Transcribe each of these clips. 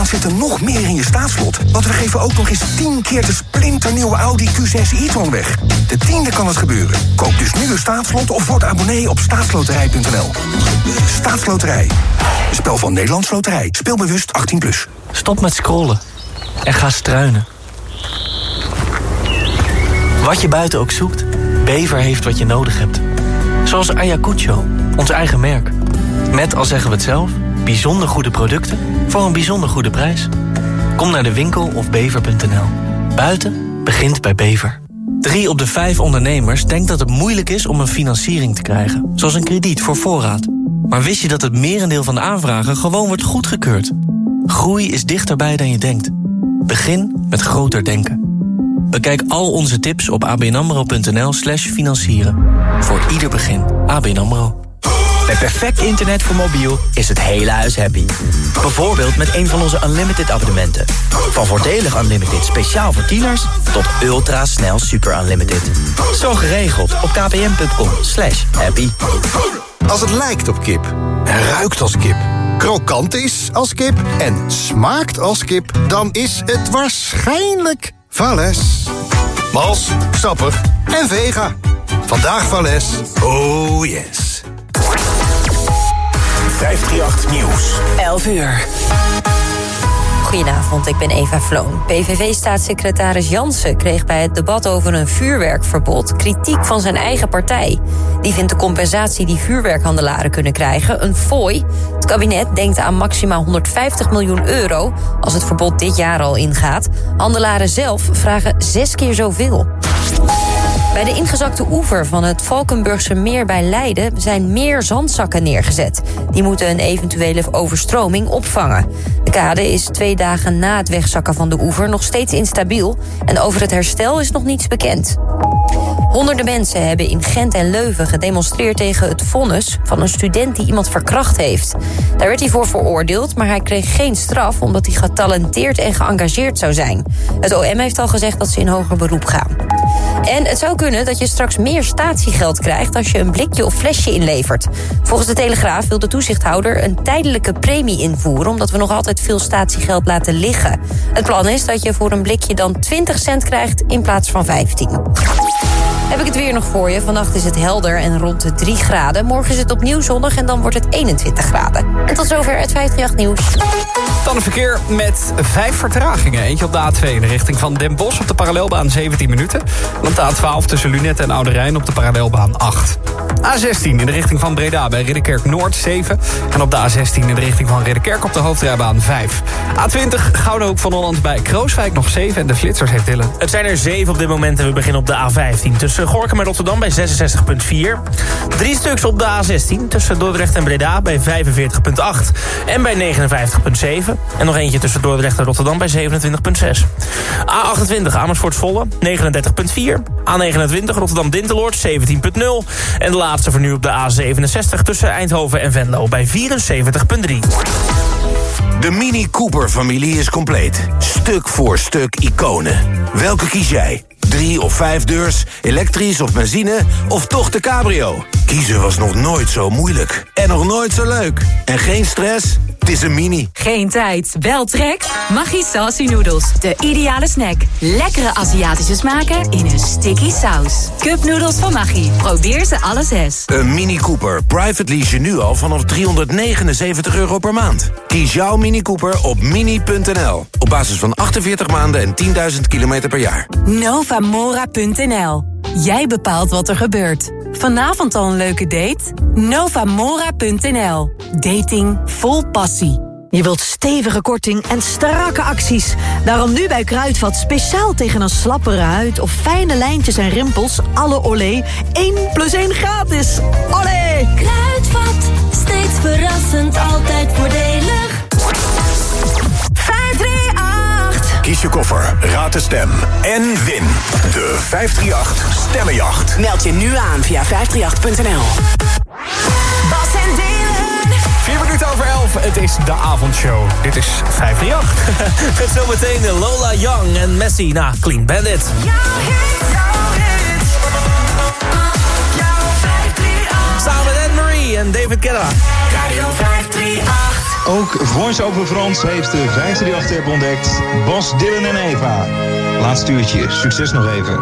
zit er nog meer in je staatslot. Want we geven ook nog eens 10 keer de splinternieuwe Audi Q6 e-tron weg. De 10e kan het gebeuren. Koop dus nu een staatslot of word abonnee op staatsloterij.nl. Staatsloterij. Een spel van Nederlands Loterij. Speelbewust 18+. Stop met scrollen. En ga struinen. Wat je buiten ook zoekt, Bever heeft wat je nodig hebt. Zoals Ayacucho, ons eigen merk. Met, al zeggen we het zelf, bijzonder goede producten voor een bijzonder goede prijs. Kom naar de winkel of bever.nl. Buiten begint bij Bever. 3 op de 5 ondernemers denkt dat het moeilijk is om een financiering te krijgen. Zoals een krediet voor voorraad. Maar wist je dat het merendeel van de aanvragen gewoon wordt goedgekeurd? Groei is dichterbij dan je denkt. Begin met groter denken. Bekijk al onze tips op abnamro.nl/financieren. Voor ieder begin. ABN AMRO. Met perfect internet voor mobiel is het hele huis happy. Bijvoorbeeld met een van onze Unlimited abonnementen. Van voordelig Unlimited speciaal voor tieners tot ultra snel super Unlimited. Zo geregeld op kpn.com/happy. Als het lijkt op kip en ruikt als kip, krokant is als kip en smaakt als kip, dan is het waarschijnlijk Valles. Mals, sappig en vega. Vandaag Valles. Oh yes. 538 Nieuws. 11 uur. Goedenavond, ik ben Eva Vloon. PVV-staatssecretaris Jansen kreeg bij het debat over een vuurwerkverbod kritiek van zijn eigen partij. Die vindt de compensatie die vuurwerkhandelaren kunnen krijgen een fooi. Het kabinet denkt aan maximaal 150 miljoen euro als het verbod dit jaar al ingaat. Handelaren zelf vragen 6 keer zoveel. Bij de ingezakte oever van het Valkenburgse meer bij Leiden zijn meer zandzakken neergezet. Die moeten een eventuele overstroming opvangen. De kade is 2 dagen na het wegzakken van de oever nog steeds instabiel en over het herstel is nog niets bekend. Honderden mensen hebben in Gent en Leuven gedemonstreerd tegen het vonnis van een student die iemand verkracht heeft. Daar werd hij voor veroordeeld, maar hij kreeg geen straf omdat hij getalenteerd en geëngageerd zou zijn. Het OM heeft al gezegd dat ze in hoger beroep gaan. En het zou kunnen dat je straks meer statiegeld krijgt als je een blikje of flesje inlevert. Volgens de Telegraaf wil de toezichthouder een tijdelijke premie invoeren, omdat we nog altijd veel statiegeld laten liggen. Het plan is dat je voor een blikje dan 20 cent krijgt in plaats van 15. Heb ik het weer nog voor je. Vannacht is het helder en rond de 3 graden. Morgen is het opnieuw zonnig en dan wordt het 21 graden. En tot zover het 538 Nieuws. Dan een verkeer met 5 vertragingen. Eentje op de A2 in de richting van Den Bosch op de parallelbaan 17 minuten. En op de A12 tussen Lunetten en Oude Rijn op de parallelbaan 8. A16 in de richting van Breda bij Ridderkerk Noord 7. En op de A16 in de richting van Ridderkerk op de hoofdrijbaan 5. A20 Gouden Hoek van Holland bij Krooswijk nog 7 en de flitsers heeft Dylan. Het zijn er 7 op dit moment en we beginnen op de A15. Tussen Gorinchem en Rotterdam bij 66,4. 3 stuks op de A16 tussen Dordrecht en Breda bij 45,8. En bij 59,7. En nog eentje tussen Dordrecht en Rotterdam bij 27,6. A28 Amersfoort Zwolle 39,4. A29 Rotterdam Dinteloord 17,0. En de laatste voor nu op de A67 tussen Eindhoven en Venlo bij 74,3. De Mini Cooper-familie is compleet. Stuk voor stuk iconen. Welke kies jij? 3 of 5 deurs, elektrisch of benzine of toch de cabrio? Kiezen was nog nooit zo moeilijk. En nog nooit zo leuk. En geen stress? Het is een Mini. Geen tijd, wel trek? Maggi Saucy Noodles, de ideale snack. Lekkere Aziatische smaken in een sticky saus. Cupnoedels van Maggi, probeer ze alle 6. Een Mini Cooper, private lease je nu al vanaf €379 per maand. Kies jouw Mini Cooper op mini.nl. Op basis van 48 maanden en 10.000 kilometer per jaar. Novamora.nl. Jij bepaalt wat er gebeurt. Vanavond al een leuke date? Novamora.nl. Dating vol passie. Je wilt stevige korting en strakke acties. Daarom nu bij Kruidvat speciaal tegen een slappere huid of fijne lijntjes en rimpels. Alle Olé 1 + 1 gratis. Olé! Kruidvat, steeds verrassend, altijd voordelig. 538. Kies je koffer, raad de stem en win de 538 Stemmenjacht. Meld je nu aan via 538.nl. Bas en Dylan. 4 minuten over 11, het is de avondshow. Dit is 538. Met zometeen Lola Young en Messi na Clean Bandit. Samen met Anne-Marie en David Guetta. Radio 538. Ook Voice-over Frans heeft de 538-app ontdekt. Bas, Dylan en Eva. Laatste uurtje, succes nog even.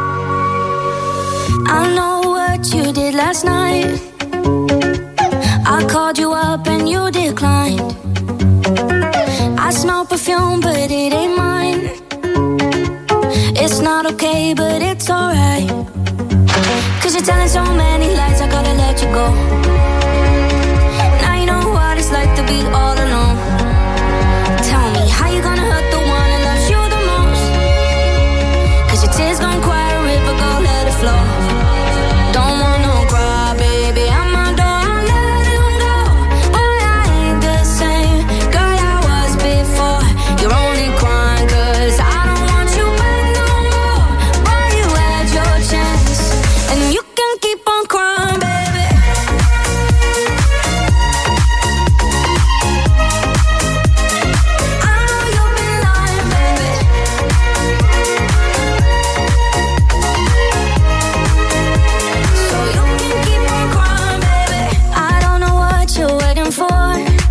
I know what you did last night. I called you up and you declined. I smell perfume but it ain't mine. It's not okay but it's alright. 'Cause you're telling so many lies, I gotta let you go. Now you know what it's like to be all alone. Tell me how you gonna hurt the one that loves you the most. 'Cause your tears gon' quiet a river, go let it flow. Don't want no cry, baby, I'm my door, I'll let him go. Boy, I ain't the same girl I was before. You're only crying 'cause I don't want you back no more. Boy, you had your chance, and you can keep on crying, baby. I know you've been lying, baby. So you can keep on crying, baby. I don't know what you're waiting for.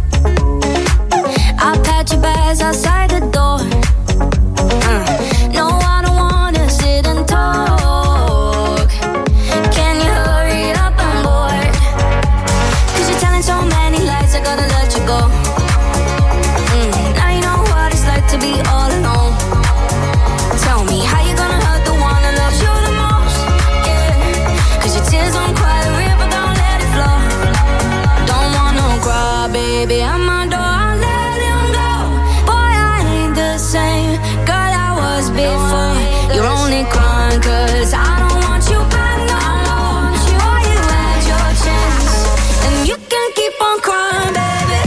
I'll pat your bags outside the door. No, I don't wanna sit and talk. Can you hurry up, I'm bored. 'Cause you're telling so many lies, I gotta let you go. Now you know what it's like to be all alone. Tell me how you gonna hurt the one that loves you the most. Yeah, 'cause your tears don't quiet a river, don't let it flow. Don't want no cry, baby, I'm my door, I'll let him go. Boy, I ain't the same girl I was before. You're only crying 'cause I don't want you back no more. Boy, you had your chance, and you can keep on crying, baby.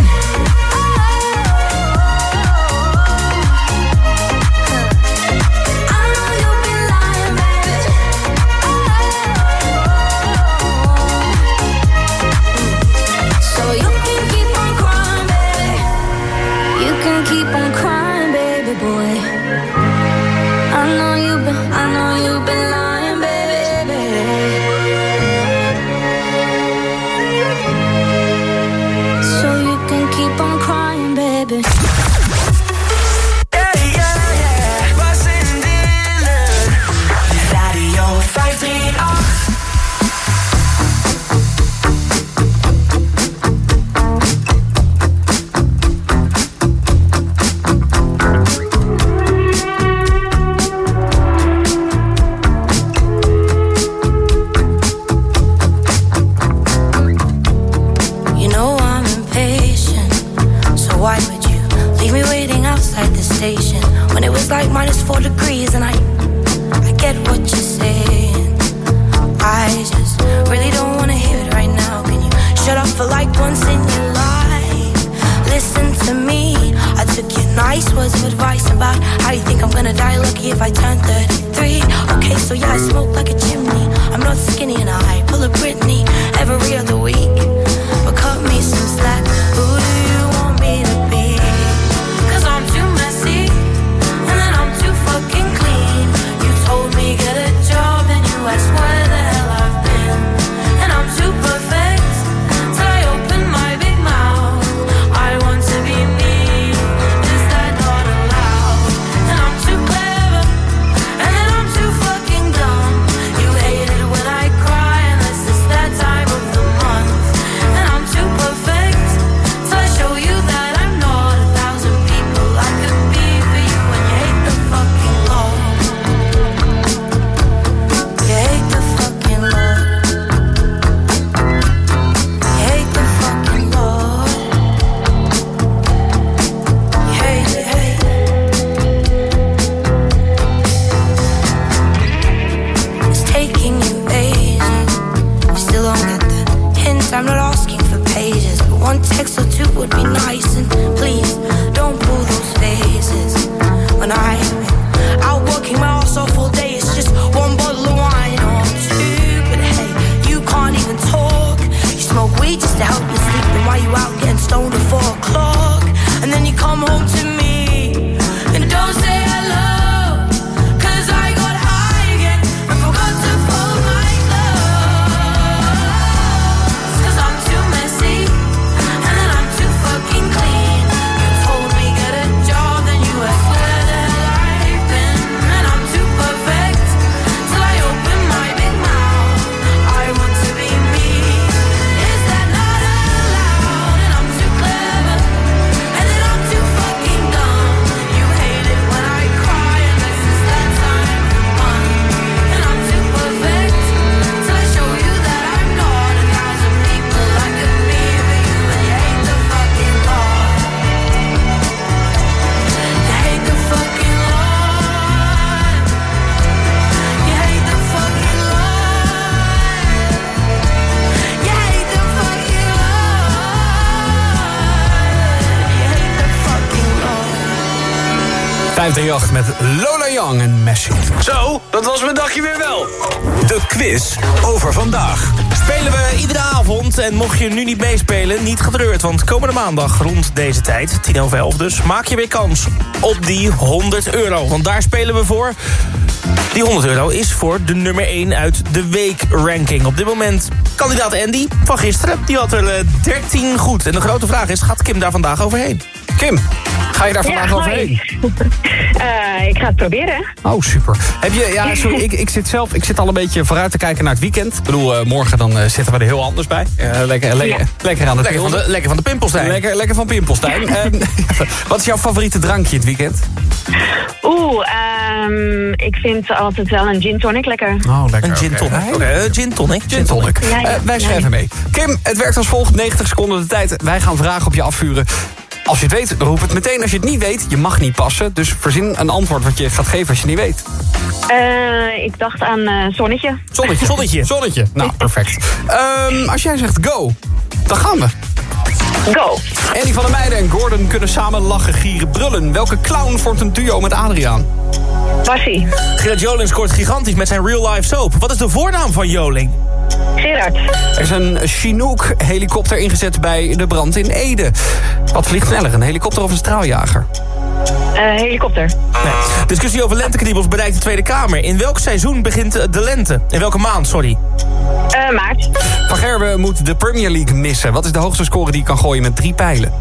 I know you've been lying, baby. So you can keep on crying, baby. You can keep on crying, baby boy. I know you've been lying, baby. So you can keep on crying, baby. Bas en Dylan. Radio 538. You know I'm impatient, so why would you leave me waiting outside the station when it was like -4 degrees? And I get what you're saying. I just really don't wanna hear it right now. Can you shut up for like once in your life? Listen to me. I took your nice words of advice about how you think I'm gonna die lucky if I turn 33. Okay, so yeah, I smoke like a chimney. I'm not skinny and I pull a Britney every other week. But cut me some slack. Who do you want me to be? 'Cause I'm too messy, and then I'm too fucking clean. You told me get a job, and you asked where the hell I've been. And I'm too perfect till I open my big mouth. I want to be me, is that not allowed? And I'm too clever, and then I'm too fucking dumb. You hate it when I cry, unless it's that time of the month. 538 met Lola Young en Messi. Zo, dat was mijn dagje weer wel. De quiz over vandaag. Spelen we iedere avond en mocht je nu niet meespelen, niet getreurd. Want komende maandag rond deze tijd, 10:11 dus, maak je weer kans op die €100. Want daar spelen we voor. Die €100 is voor de nummer 1 uit de week-ranking. Op dit moment kandidaat Andy van gisteren. Die had er 13 goed. En de grote vraag is, gaat Kim daar vandaag overheen? Kim, ga je daar vandaag overheen? Ik ga het proberen. Oh, super. Heb je, ja, sorry, ik zit al een beetje vooruit te kijken naar het weekend. Ik bedoel, morgen dan zitten we er heel anders bij. Lekker aan het lekker van de Pimpelstein. Lekker van Pimpelstein. Wat is jouw favoriete drankje het weekend? Ik vind altijd wel een gin tonic lekker. Oh, lekker. Een gin tonic. Gin tonic. Gin tonic. Wij schrijven mee. Kim, het werkt als volgt. 90 seconden de tijd. Wij gaan vragen op je afvuren. Als je het weet, roep het meteen. Als je het niet weet, je mag niet passen. Dus verzin een antwoord wat je gaat geven als je het niet weet. Ik dacht aan zonnetje. Zonnetje. Nou, perfect. Als jij zegt go, dan gaan we. Go. Andy van der Meijden en Gordon kunnen samen lachen, gieren, brullen. Welke clown vormt een duo met Adriaan? Bassie. Gerard Joling scoort gigantisch met zijn real life soap. Wat is de voornaam van Joling? Gerard. Er is een Chinook-helikopter ingezet bij de brand in Ede. Wat vliegt sneller, een helikopter of een straaljager? Helikopter. Nee. Discussie over lentekniebels bereikt de Tweede Kamer. In welk seizoen begint de lente? In welke maand, sorry? Maart. Van Gerwen moet de Premier League missen. Wat is de hoogste score die kan gooien met 3 pijlen?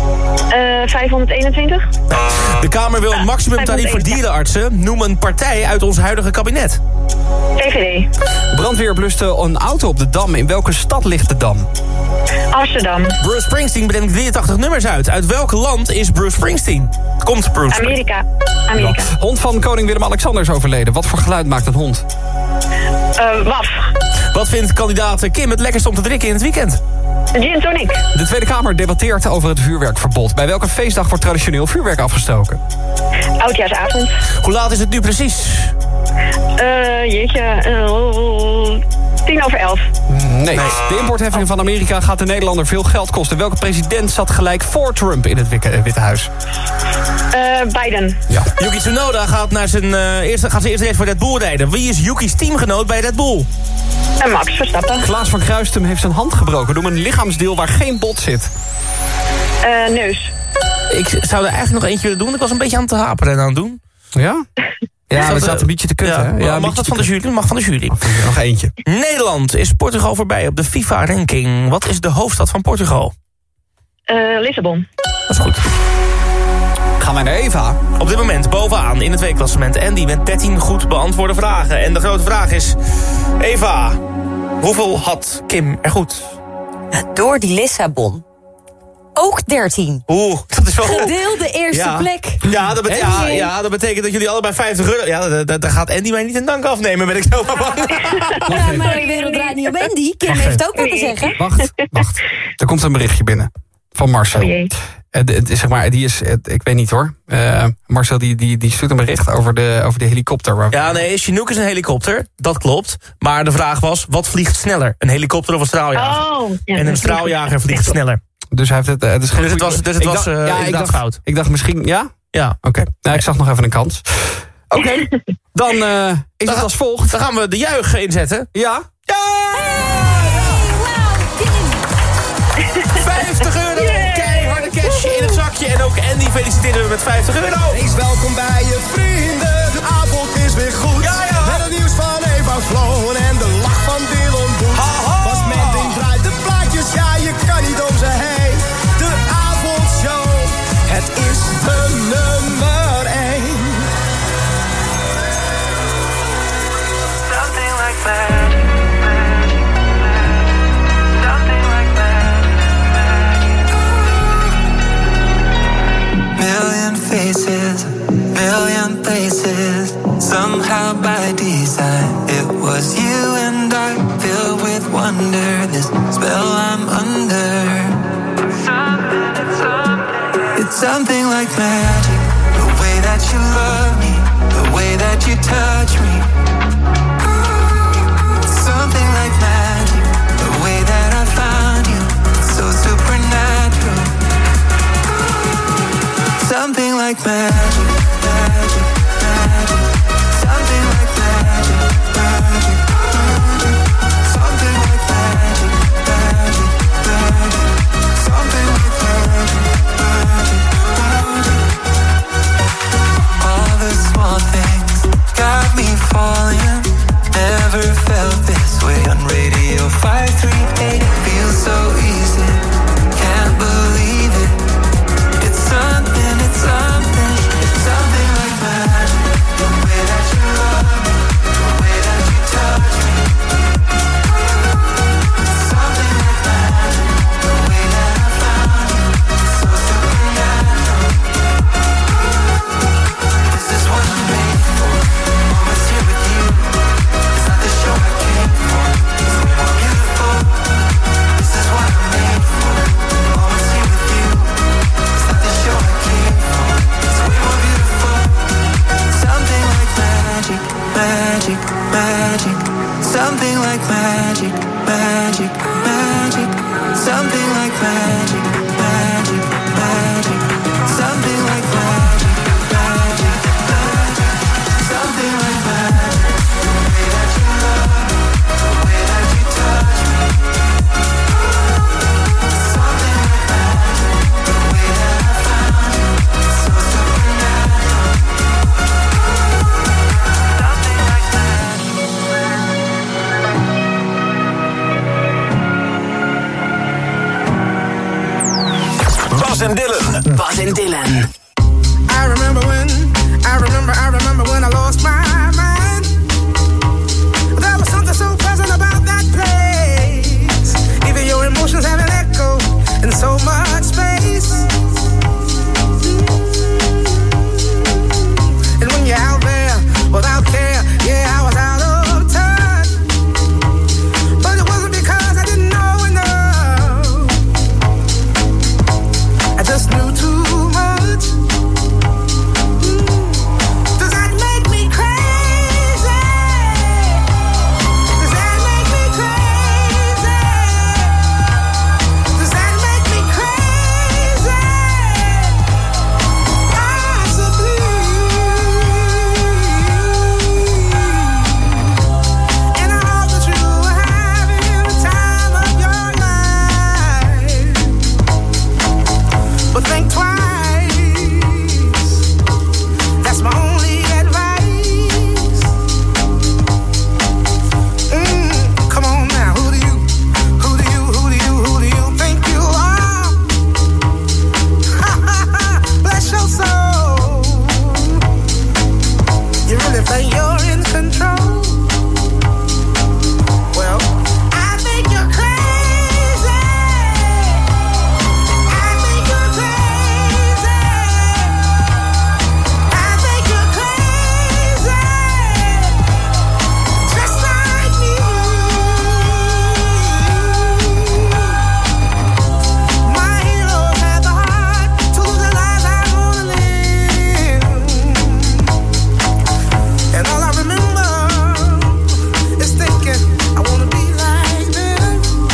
521. De Kamer wil een maximumtarief voor dierenartsen. Noem een partij uit ons huidige kabinet. VVD. De brandweer bluste een auto op de Dam. In welke stad ligt de Dam? Amsterdam. Bruce Springsteen brengt 83 nummers uit. Uit welk land is Bruce Springsteen? Komt Bruce Springsteen. Amerika. Hond van koning Willem-Alexander is overleden. Wat voor geluid maakt een hond? Waf. Wat vindt kandidaat Kim het lekkerst om te drinken in het weekend? Gin tonic. De Tweede Kamer debatteert over het vuurwerkverbod. Bij welke feestdag wordt traditioneel vuurwerk afgestoken? Oudjaarsavond. Hoe laat is het nu precies? 10:11. Nee. De importheffingen van Amerika gaat de Nederlander veel geld kosten. Welke president zat gelijk voor Trump in het Witte Huis? Biden. Ja. Yuki Tsunoda gaat naar zijn eerste race voor Red Bull rijden. Wie is Yuki's teamgenoot bij Red Bull? Max Verstappen. Klaas van Kruistum heeft zijn hand gebroken door een lichaamsdeel waar geen bot zit. Neus. Ik zou er eigenlijk nog eentje willen doen. Ik was een beetje aan het haperen en aan het doen. Ja? Ja, we zaten een beetje te kutten. Ja, mag dat van de jury? Mag van de jury. Nog eentje. Nederland is Portugal voorbij op de FIFA-ranking. Wat is de hoofdstad van Portugal? Lissabon. Dat is goed. Gaan wij naar Eva. Op dit moment bovenaan in het weekklassement. Andy met 13 goed beantwoorde vragen. En de grote vraag is... Eva, hoeveel had Kim er goed? Door die Lissabon. Ook 13. Oeh, dat is wel... Gedeelde eerste plek. Ja, dat betekent dat jullie allebei €50... Ja, daar gaat Andy mij niet in dank afnemen, ben ik zo bang. Ja, maar de wereld draait niet om Andy. Kim heeft ook wat te zeggen. Wacht. Er komt een berichtje binnen. Van Marcel. Zeg maar, die is, ik weet niet hoor. Marcel die stuurt een bericht over de helikopter. Ja, nee, Chinook is een helikopter. Dat klopt. Maar de vraag was, wat vliegt sneller? Een helikopter of een straaljager? En een straaljager vliegt sneller. Dus hij heeft het. Het was inderdaad fout. Ik dacht misschien, ja? Ja. Oké. Nou, ik zag nog even een kans. Oké. Dan is het als volgt. Dan gaan we de juich inzetten. Ja. Ja! €50. Keiharde cash in het zakje. En ook Andy feliciteren we met €50. Wees welkom bij je vrienden. De avond is weer goed. Met het nieuws van Eva Floon en de lach van Dylan Boet. Was met ding draait de plaatjes, ja je kan niet om ze heen. De avondshow, het is de nummer 1. Something like that. Million faces, million places. Somehow by design, it was you and I, filled with wonder. This spell I'm under. It's something like magic. The way that you love me, the way that you touch me. It's something like magic. The way that I found you, it's so supernatural. Something like magic. Something like magic, magic, magic. Something like magic, magic, magic. Something like magic, magic, magic. Something like magic. The way that you love me, the way that you touch me. Something like magic. The way that I found you, so supernatural. Something like Bas en Dylan. Bas en Dylan. I remember when I lost my mind. There was something so pleasant about that place. Even your emotions have an echo in so much space. And when you're out there without care, yeah, I was out of touch. But it wasn't because I didn't know enough. I just knew too much. Does that make me crazy? Does that make me crazy? Does that make me crazy? Possibly. And I hope that you are having the time of your life. But think twice. That's my only advice. Come on now, who do you think you are? Bless your soul. You really think you're in control? Well, I think you're crazy. I think you're crazy. I think you're crazy. Just like me. My heroes had the heart to lose the lives I wanna live. And all I remember is thinking I wanna be like them.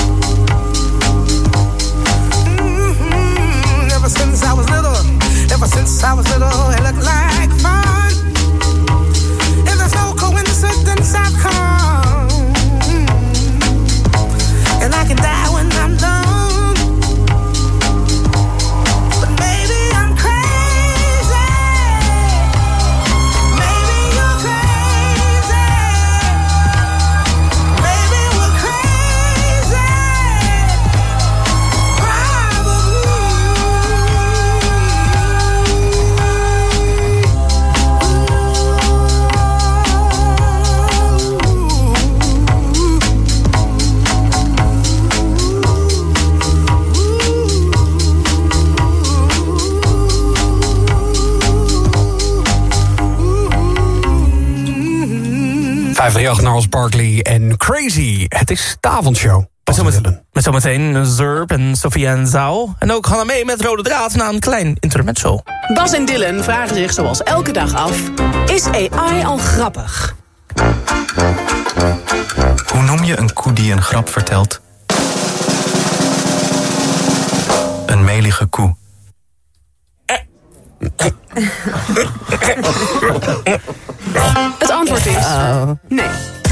Ever since I was little, it looked like fun. And there's no coincidence I've come. And I can die when I'm done. But maybe I'm crazy. Maybe you're crazy. Maybe we're crazy. Gnarls Barkley en Crazy. Het is de avondshow. Met zometeen Zurb en Sofia en Zouw. En ook Hanna mee met Rode Draad na een klein intermezzo. Bas en Dylan vragen zich zoals elke dag af: is AI al grappig? Hoe noem je een koe die een grap vertelt? Een melige koe. Het antwoord is nee.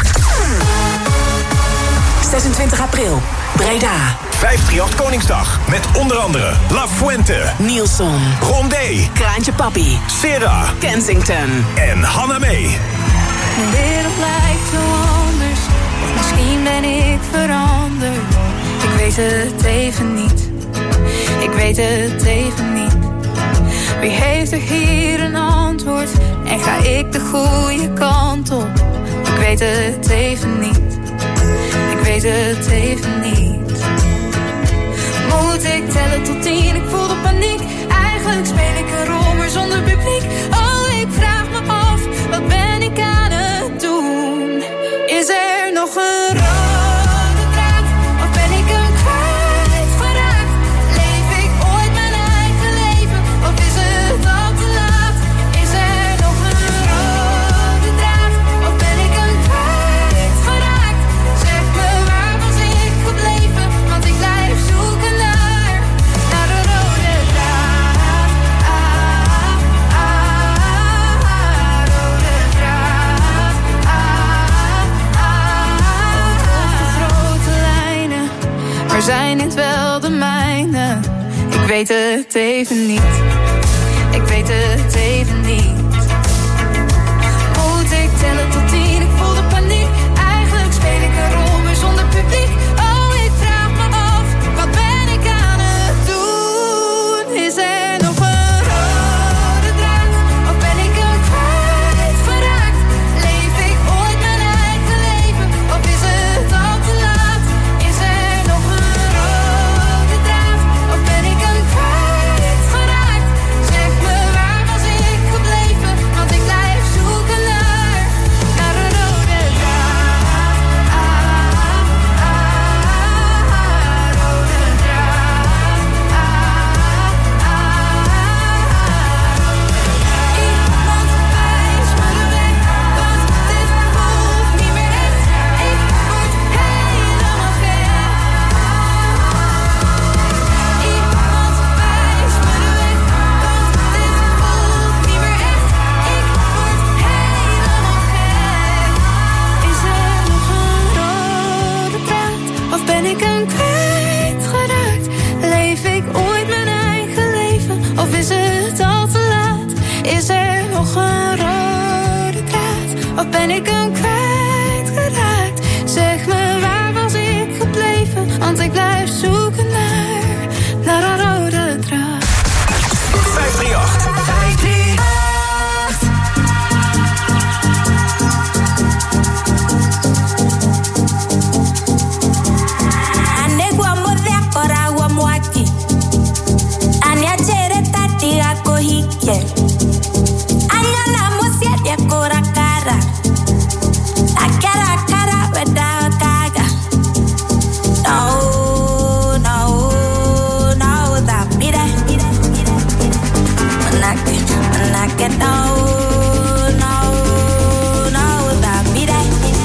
26 april, Breda. 538 Koningsdag. Met onder andere La Fuente, Nielson, Rondé, Kraantje Papi, Sera, Kensington en Hanna mee. De wereld lijkt zo anders, of misschien ben ik veranderd. Ik weet het even niet, ik weet het even niet. Wie heeft er hier een antwoord en ga ik de goede kant op? Ik weet het even niet, ik weet het even niet. Moet ik tellen tot 10, ik voel de paniek. Eigenlijk speel ik een rol, maar zonder publiek. Oh, ik vraag me af, wat ben ik aan het doen? Is er nog een rode draad, of ben ik hem kwijtgeraakt? Leef ik ooit mijn eigen leven, of is het al te laat? Is er nog een rode draad, of ben ik hem kwijtgeraakt? weet het even niet. Ik weet het even niet. Moet ik tellen tot 10? Ik voel de paniek. Eigenlijk speel ik een rol, maar zonder publiek. Oh, ik vraag me af, wat ben ik aan het doen? Is er nog een rode draad? Of ben ik een kwijtgeraakt? Leef ik ooit mijn eigen leven? Of is het al te laat? Is er nog een rode draad? Of ben ik een kwijtgeraakt? Zeg me, waar was ik gebleven? Want ik blijf zoeken naar een rode draad. Rode draad. Iemand wijs me de weg, want dit voelt niet meer echt. Ik word helemaal gek. Iemand wijs me de weg, want dit voelt niet meer echt. Ik word helemaal gek. Is er nog een rode draad? Of ben ik een kwijtgeraakt? Leef ik ooit mijn eigen leven? Of is het al te laat? Is er nog een rode draad? Of ben ik een kwijtgeraakt? Zeg me, waar was ik gebleven? Want ik blijf zoeken naar een rode draad. 538. Anegwa modhekora wa mwaki Anyachere tatiga kohike Anyana musiete kora kara Akara kara weda kaga No, no, no da mire Manake no, no, no da mire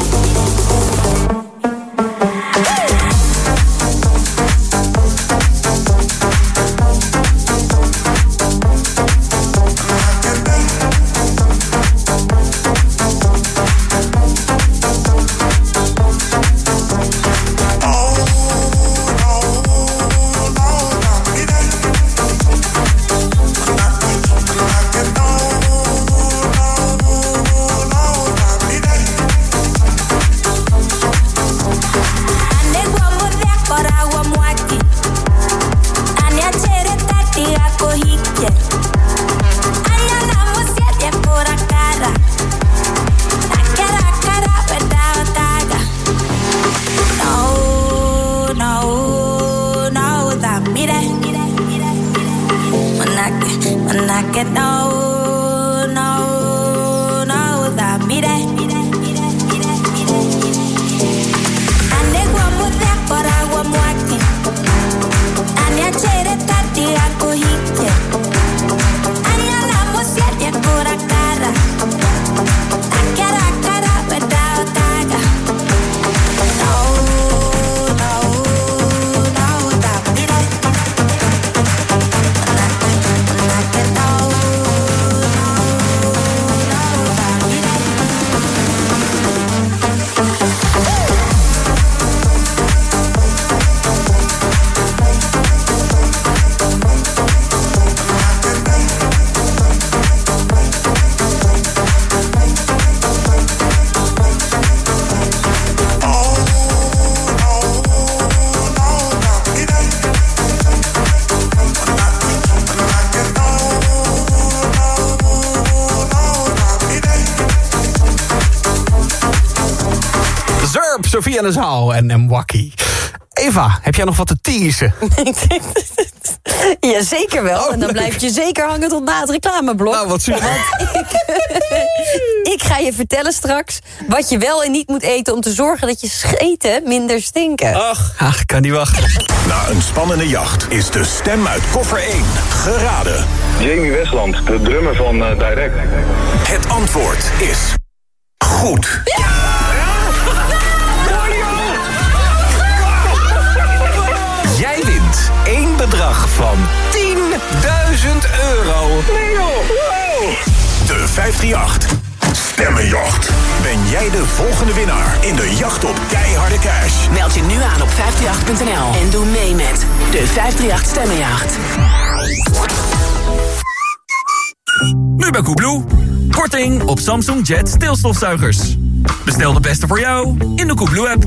Anegwa modhekora wa mwaki Anyachere tatiga kohike Anyana musiete kora kara Akara kara weda kaga No, no, no da mire Manake no, no, no da mire Anegwa modhekora wa mwaki Anyachere tatiga kohike Anyana musiete kora kara Akara kara weda kaga No, no, no da mire Manake no, no, no da mire Zurp, Sofia de Zaal en Mwaki. Eva, heb jij nog wat te teasen? Ja, zeker wel. Oh, en dan blijf je zeker hangen tot na het reclameblok. Nou, wat super. Want ik ga je vertellen straks wat je wel en niet moet eten om te zorgen dat je scheten minder stinken. Ach, kan niet wachten. Na een spannende jacht is de stem uit koffer 1 geraden. Jamie Westland, de drummer van Direct. Het antwoord is goed. Jij wint één bedrag van €10.000. Nee joh, wow. De 538 Stemmenjacht. Ben jij de volgende winnaar in de jacht op keiharde cash? Meld je nu aan op 538.nl en doe mee met de 538 Stemmenjacht. Nu bij Koebloe. Korting op Samsung Jet stilstofzuigers. Bestel de beste voor jou in de Koebloe-app.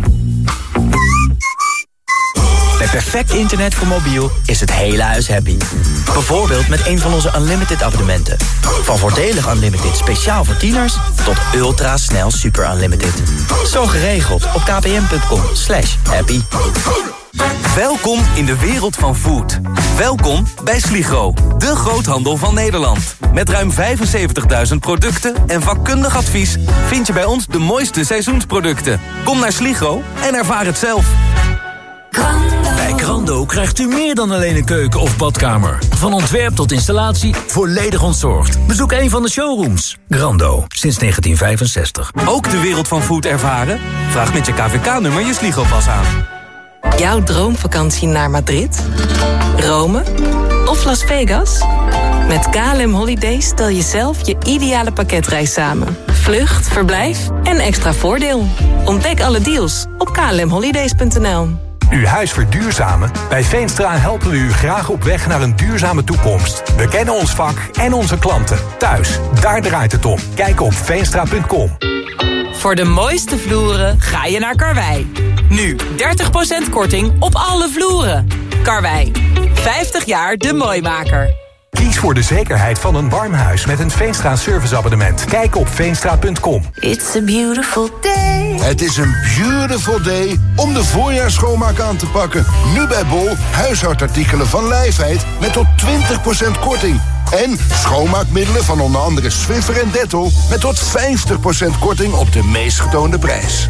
Met perfect internet voor mobiel is het hele huis happy. Bijvoorbeeld met een van onze Unlimited abonnementen. Van voordelig Unlimited speciaal voor tieners tot ultra snel super unlimited. Zo geregeld op kpn.com/happy. Welkom in de wereld van food. Welkom bij Sligro, de groothandel van Nederland. Met ruim 75.000 producten en vakkundig advies vind je bij ons de mooiste seizoensproducten. Kom naar Sligro en ervaar het zelf. Bij Grando krijgt u meer dan alleen een keuken of badkamer. Van ontwerp tot installatie, volledig ontzorgd. Bezoek een van de showrooms. Grando, sinds 1965. Ook de wereld van food ervaren? Vraag met je KVK-nummer je Sligro-pas aan. Jouw droomvakantie naar Madrid, Rome of Las Vegas? Met KLM Holidays stel je zelf je ideale pakketreis samen. Vlucht, verblijf en extra voordeel. Ontdek alle deals op klmholidays.nl. Uw huis verduurzamen? Bij Veenstra helpen we u graag op weg naar een duurzame toekomst. We kennen ons vak en onze klanten. Thuis, daar draait het om. Kijk op veenstra.com. Voor de mooiste vloeren ga je naar Karwei. Nu 30% korting op alle vloeren. Karwei, 50 jaar de Mooimaker. Kies voor de zekerheid van een warm huis met een Veenstra serviceabonnement. Kijk op veenstra.com. It's a beautiful day. Het is een beautiful day om de voorjaarsschoonmaak aan te pakken. Nu bij Bol huishoudartikelen van Lijfheid met tot 20% korting. En schoonmaakmiddelen van onder andere Swiffer en Dettol met tot 50% korting op de meest getoonde prijs.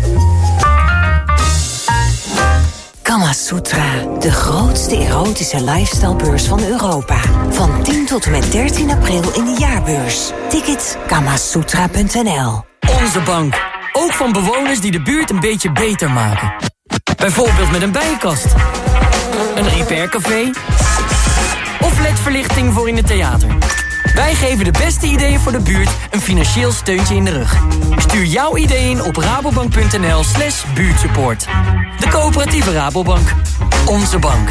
Kama Sutra, de grootste erotische lifestylebeurs van Europa. Van 10 tot en met 13 april in de jaarbeurs. Tickets kamasutra.nl. Onze bank. Ook van bewoners die de buurt een beetje beter maken. Bijvoorbeeld met een bijenkast. Een repaircafé. Of ledverlichting voor in het theater. Wij geven de beste ideeën voor de buurt een financieel steuntje in de rug. Stuur jouw idee in op rabobank.nl/buurtsupport. De coöperatieve Rabobank. Onze bank.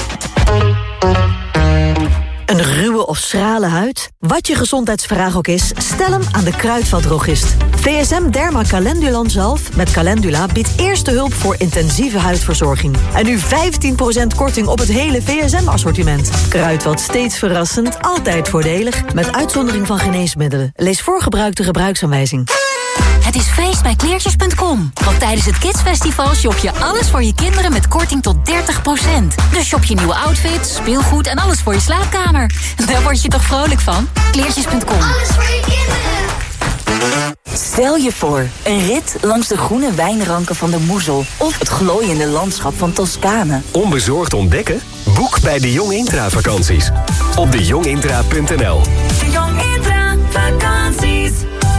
Een ruwe of schrale huid? Wat je gezondheidsvraag ook is, stel hem aan de Kruidvatdrogist. VSM Derma Calendulan zalf met Calendula biedt eerste hulp voor intensieve huidverzorging. En nu 15% korting op het hele VSM-assortiment. Kruidvat steeds verrassend, altijd voordelig, met uitzondering van geneesmiddelen. Lees voor gebruik de gebruiksaanwijzing. Het is feest bij kleertjes.com. Want tijdens het Kidsfestival shop je alles voor je kinderen met korting tot 30%. Dus shop je nieuwe outfits, speelgoed en alles voor je slaapkamer. Daar word je toch vrolijk van? Kleertjes.com. Alles voor je kinderen. Stel je voor, een rit langs de groene wijnranken van de Moezel of het glooiende landschap van Toscane. Onbezorgd ontdekken? Boek bij de Jong Intra vakanties. Op dejongintra.nl. De Jong Intra vakanties.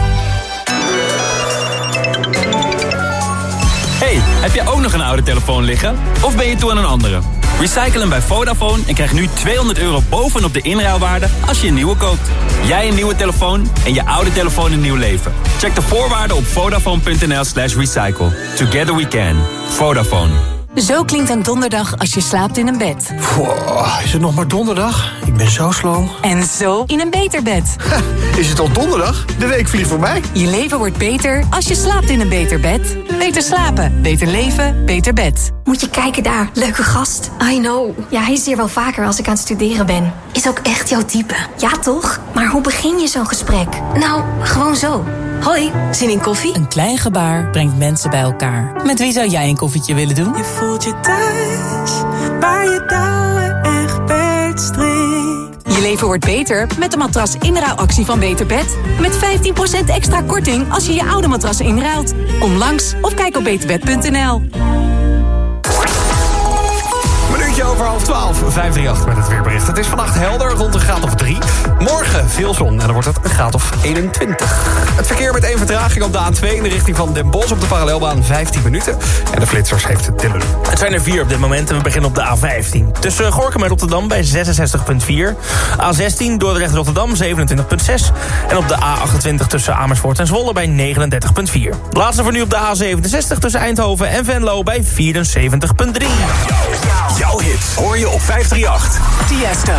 Hey, heb jij ook nog een oude telefoon liggen? Of ben je toe aan een andere? Recycle hem bij Vodafone en krijg nu €200 bovenop de inruilwaarde als je een nieuwe koopt. Jij een nieuwe telefoon en je oude telefoon een nieuw leven. Check de voorwaarden op vodafone.nl/recycle. Together we can. Vodafone. Zo klinkt een donderdag als je slaapt in een bed. Is het nog maar donderdag? Ik ben zo slow. En zo in een beter bed. Is het al donderdag? De week vliegt voorbij. Je leven wordt beter als je slaapt in een beter bed. Beter slapen, beter leven, beter bed. Moet je kijken daar, leuke gast. I know. Ja, hij is hier wel vaker als ik aan het studeren ben. Is ook echt jouw type. Ja, toch? Maar hoe begin je zo'n gesprek? Nou, gewoon zo. Hoi, zin in koffie? Een klein gebaar brengt mensen bij elkaar. Met wie zou jij een koffietje willen doen? Je voelt je thuis, waar je touwen echt beetstrikt. Je leven wordt beter met de matras inruilactie van Beter Bed. Met 15% extra korting als je je oude matras inruilt. Kom langs of kijk op beterbed.nl. Minuutje over over 11:30, 538 met het weerbericht. Het is vannacht helder, rond een graad of 3. Morgen veel zon en dan wordt het een graad of 21. Het verkeer met 1 vertraging op de A2 in de richting van Den Bosch op de parallelbaan 15 minuten. En de flitsers heeft Dylan. Het zijn er 4 op dit moment en we beginnen op de A15. Tussen Gorinchem en Rotterdam bij 66,4. A16 Dordrecht-Rotterdam 27,6. En op de A28 tussen Amersfoort en Zwolle bij 39,4. Laatste voor nu op de A67 tussen Eindhoven en Venlo bij 74,3. Jouw hit hoor je op 538. Tiesto.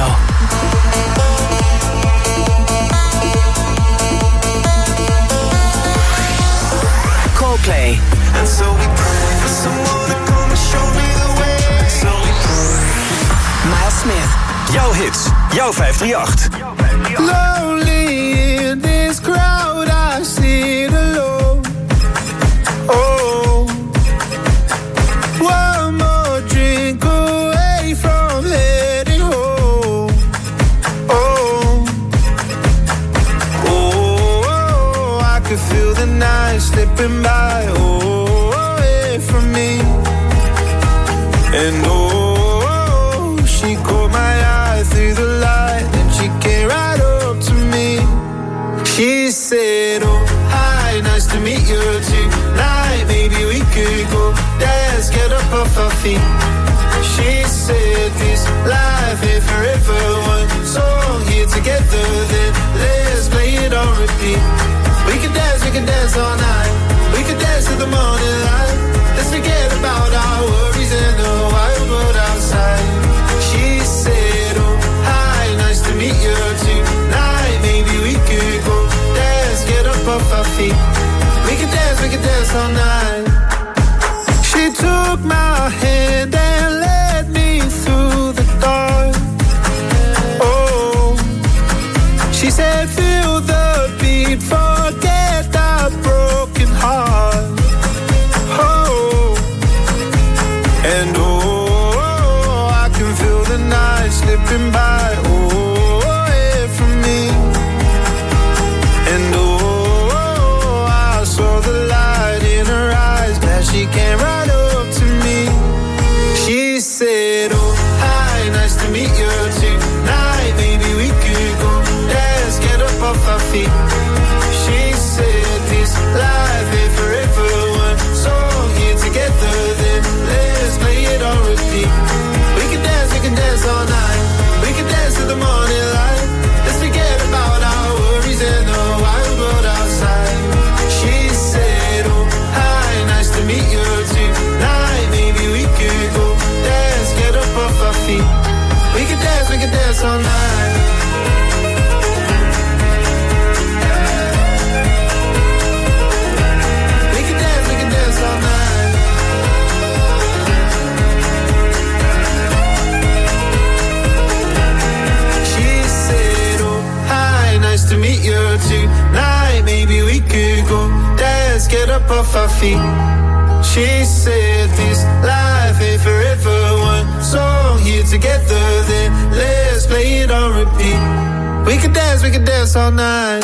Coldplay. And so we pray for someone to come and show me the way. So we pray. Miles Smith. Jouw hits, jouw 538. Lonely in this crowd, I sit alone. Oh, one more drink away from heading home. Oh, oh, I could feel the night slipping by. Oh, away from me. And oh, she caught my eye through the light, and she came right up to me. She said, oh, hi, nice to meet you tonight. Maybe we could go dance, get up off our feet. She said, this life ain't forever. One song here together, then let's play it on repeat. We can dance all night. We can dance to the morning light. Let's forget about our worries and the wild world outside. She said, oh, hi, nice to meet you tonight. Maybe we could go dance, get up off our feet. We can dance all night. She took my hand and led me through the dark. Oh, she said, feel the beat, forget that broken heart. Oh, and oh, I can feel the night slipping by. Oh, away from me. And oh, I saw the light in her eyes as she came right up to me. She said, oh, hi, nice to meet you tonight. Maybe we could go dance, get up off our feet. She said, this life ain't forever. One song here together, then let's play it on repeat. We can dance all night. We can dance to the morning light. Let's forget about our worries and the wild world outside. She said, oh, hi, nice to meet you tonight. Maybe we could go dance, get up off our feet. We can dance all night. We can dance all night. She said, oh, hi, nice to meet you tonight. Maybe we could go dance, get up off our feet. She said, this life ain't forever. One song here together, then let's play it on repeat. We can dance all night.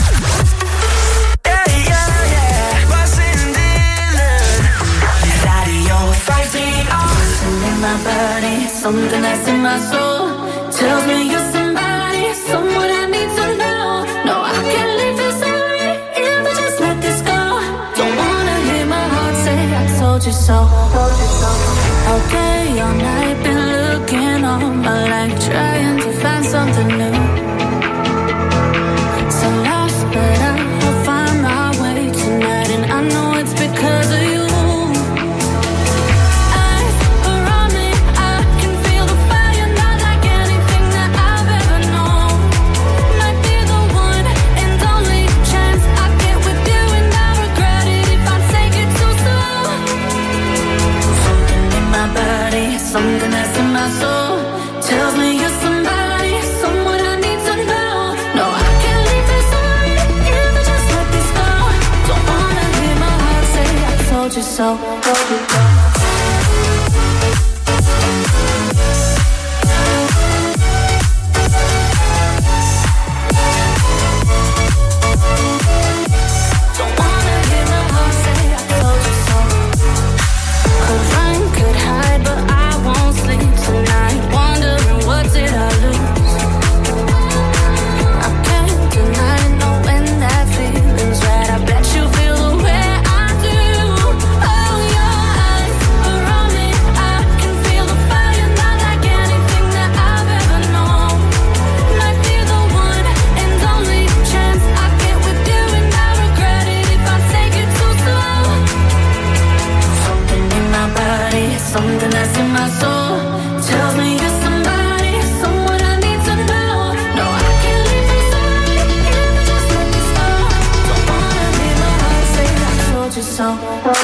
Yeah, yeah, yeah. Buzzing Dylan. Radio 538. Something in my body, something that's in my soul tells me you're somebody, someone I need to know. No, I can't leave this away if I just let this go. Don't wanna hear my heart say I told you so. Okay, all night been looking all my life, trying to find something new. So lost, but I'll find my way tonight, and I know it's because of you. Eyes around me, I can feel the fire, not like anything that I've ever known. Might be the one and only chance I get with you, and I regret it if I take it too slow. Something in my body, something that's in my soul tells me you're somebody, someone I need to know. No, I can't leave this away if I just let this go. Don't wanna hear my heart say I told you so. Don't wanna hear my heart say I told you so. Could run, could hide, but I won't sleep tonight. so.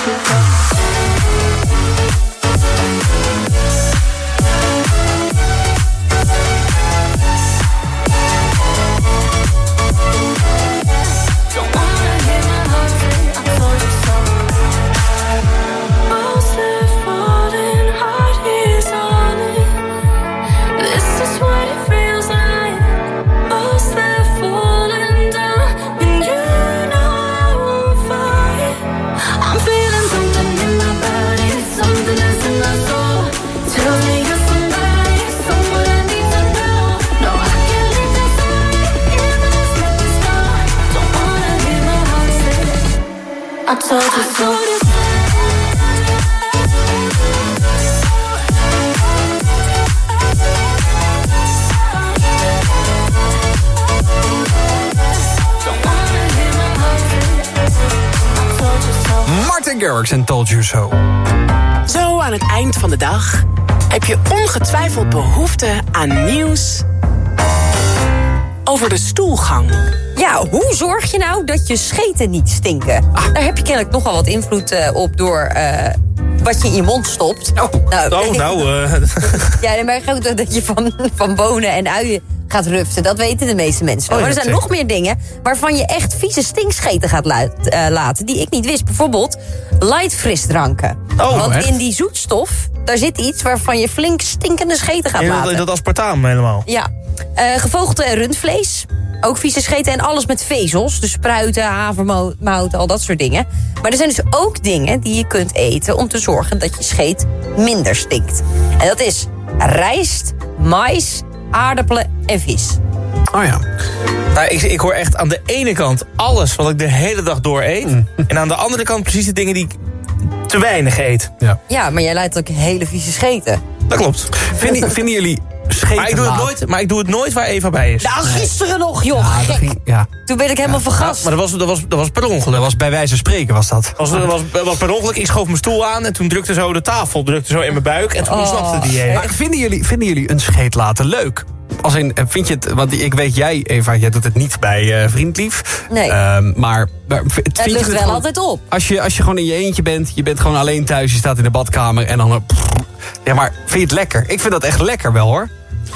I told you so. Martin Garrix en Told You So. Zo aan het eind van de dag heb je ongetwijfeld behoefte aan nieuws over de stoelgang. Ja, hoe zorg je nou dat je scheten niet stinken? Daar heb je kennelijk nogal wat invloed op door wat je in je mond stopt. Ja, maar goed dat je van bonen en uien gaat ruften. Dat weten de meeste mensen. Maar er zijn nog meer dingen waarvan je echt vieze stinkscheten gaat laten. Die ik niet wist. Bijvoorbeeld light frisdranken. Want in die zoetstof, daar zit iets waarvan je flink stinkende scheten gaat laten. Dat aspartaam helemaal. Ja. Gevogelte en rundvlees. Ook vieze scheten en alles met vezels. Dus spruiten, havermout, al dat soort dingen. Maar er zijn dus ook dingen die je kunt eten om te zorgen dat je scheet minder stinkt. En dat is rijst, mais, aardappelen en vis. Oh ja. Nou, ik hoor echt aan de ene kant alles wat ik de hele dag door eet. En aan de andere kant precies de dingen die ik te weinig eet. Ja, maar jij leidt ook hele vieze scheten. Dat klopt. Vinden jullie scheten maar ik doe het nooit waar Eva bij is. Nou, gisteren nog, joh, gek. Toen ben ik helemaal vergast. Maar dat was per ongeluk. Dat was bij wijze van spreken, was dat. Dat was per ongeluk. Ik schoof mijn stoel aan en toen drukte zo de tafel in mijn buik. En toen ontsnapte die even. Maar vinden jullie een scheet laten leuk? Als in, vind je het, want ik weet jij, Eva, jij doet het niet bij Vriendlief. Nee. Maar het lucht wel gewoon, altijd op. Als je gewoon in je eentje bent, je bent gewoon alleen thuis, je staat in de badkamer en dan... Ja, maar vind je het lekker? Ik vind dat echt lekker wel, hoor.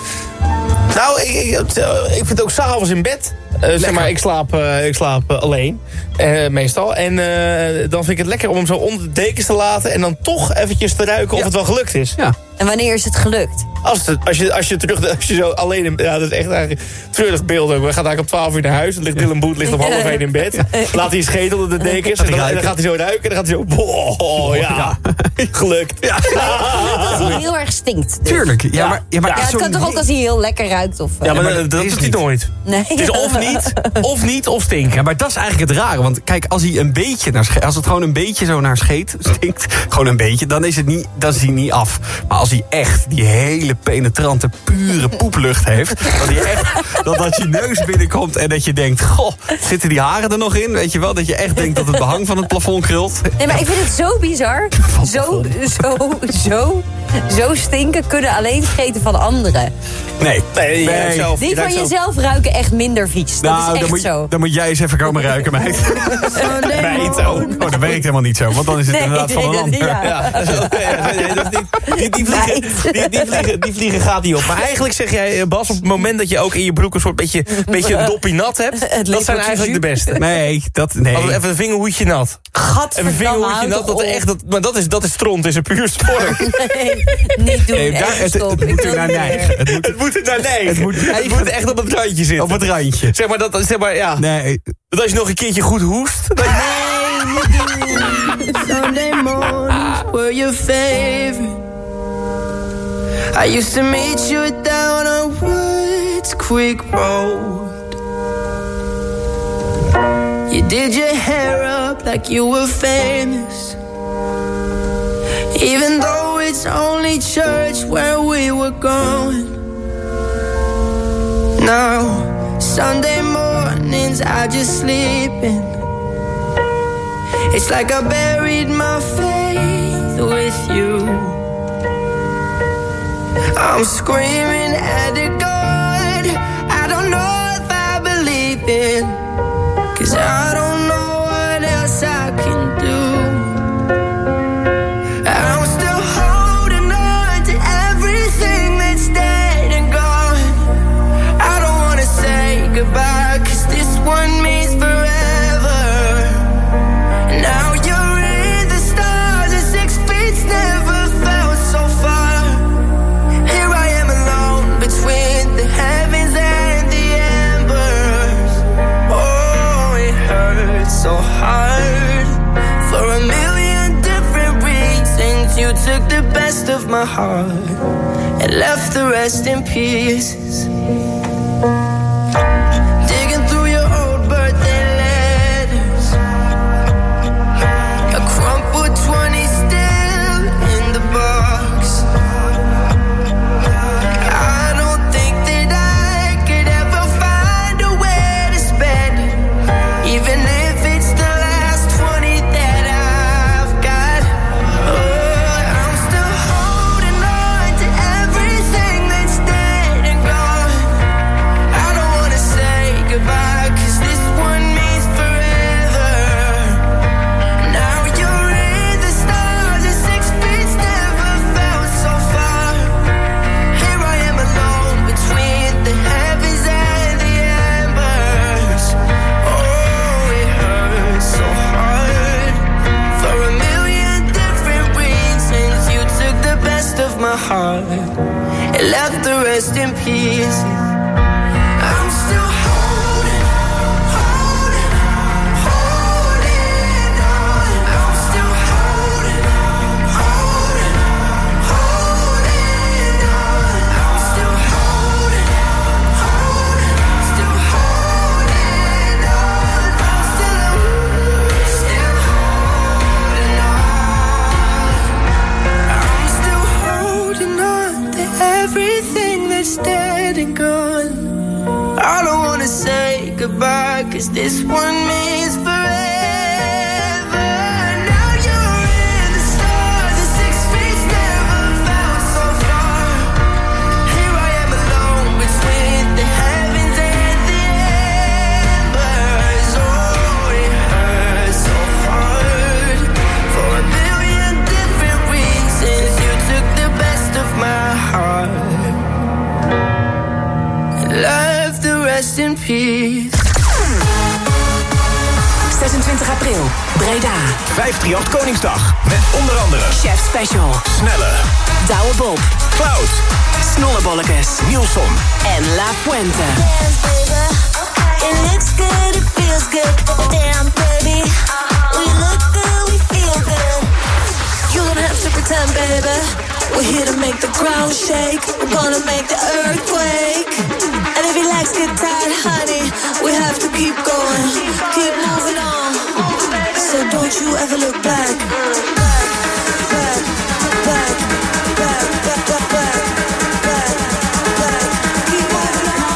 Nou, ik vind het ook 's avonds in bed. Zeg maar, ik slaap alleen, meestal. En dan vind ik het lekker om hem zo onder de dekens te laten... en dan toch eventjes te ruiken of het wel gelukt is. Ja. En wanneer is het gelukt? Als je zo alleen... Ja, dat is echt eigenlijk een treurig beeld ook. We gaan eigenlijk om 12 uur naar huis. Dan ligt Dylan Boet om 12:30 in bed. Laat hij scheten onder de dekens. En dan gaat hij zo ruiken. En dan gaat hij zo... ja. Gelukt. Ja. Dat hij heel erg stinkt. Dus. Tuurlijk. Ja, maar het kan toch ook als hij heel lekker ruikt? Of, ja, maar dat doet hij nooit. Nee. Het is of niet of stinken. Ja, maar dat is eigenlijk het rare. Want kijk, als hij een beetje als het gewoon een beetje zo naar scheet stinkt, gewoon een beetje, dan is hij niet af. Maar als hij echt die hele penetrante, pure poeplucht heeft, dat je neus binnenkomt en dat je denkt, goh, zitten die haren er nog in? Weet je wel, dat je echt denkt dat het behang van het plafond krult. Nee, maar ik vind het zo bizar. Zo stinken kunnen alleen scheten van anderen. Nee. Die van jezelf ruiken echt minder vies. Dat is echt zo. Dan moet jij eens even komen ruiken, meid. Meid, dat werkt helemaal niet zo. Want dan is het inderdaad van een ander. Die vliegen gaat niet op. Maar eigenlijk zeg jij, Bas, op het moment dat je ook in je broek een soort beetje een doppie nat hebt, dat zijn eigenlijk de beste. Nee. Even een vingerhoedje nat. Gadverdamme, even een vingerhoedje nat. Maar dat is stront in zijn puur vorm. Nee, niet doen. Het moet er naar neigen. Het moet er naar neigen. Het moet echt op het randje zitten. Op het randje. Zeg maar, ja. Nee. Dat als je nog een keertje goed hoest. Nee, niet doen. Sunday mornings were your favorite. I used to meet you down on Woods Creek Road. You did your hair up like you were famous. Even though it's only church where we were going. Now, Sunday mornings I just sleep in. It's like I buried my faith with you. I'm screaming at a God I don't know if I believe in. 'Cause I don't know what else I can do. hurts so hard. For a million different reasons, you took the best of my heart and left the rest in pieces. Digging through your old birthday letters, a crumpled 20 still in the box. I don't think that I could ever find a way to spend it, even if it's the last 20 that I've got. Oh, I'm still holding on to everything that's dead and gone. I don't wanna say goodbye, 'cause this one means forever. Now you're in the stars, and 6 feet never felt so far. Here I am alone between the heavens and the embers. Oh, it hurts so hard. For a million different reasons, you took the best of my heart and left the rest in pieces. I'm still holding on. I'm still holding on. I'm still holding on. Still holding on. Still holding on. I'm still holding on to everything that's dead and gone. I don't wanna say goodbye, 'cause this one means forever. Now you're in the stars, and 6 feet never felt so far. Here I am alone between the heavens and the embers. Oh, it hurts so hard. For a million different reasons, you took the best of my heart and left the rest in peace. 26 april, Breda. 538 Koningsdag. Met onder andere Chef Special. Snelle, Douwe Bob. Cloud, Snollebollekes. Nielson. En La Fuente. It looks good, it feels good. Damn, baby. We look good, we feel good. You don't have to pretend, baby. We're here to make the ground shake. We're gonna make the earthquake. And if your legs get tired, honey, we have to keep going. Keep moving on. So don't you ever look back. Back, back, back, back, back, back, back, back, back. Keep moving on.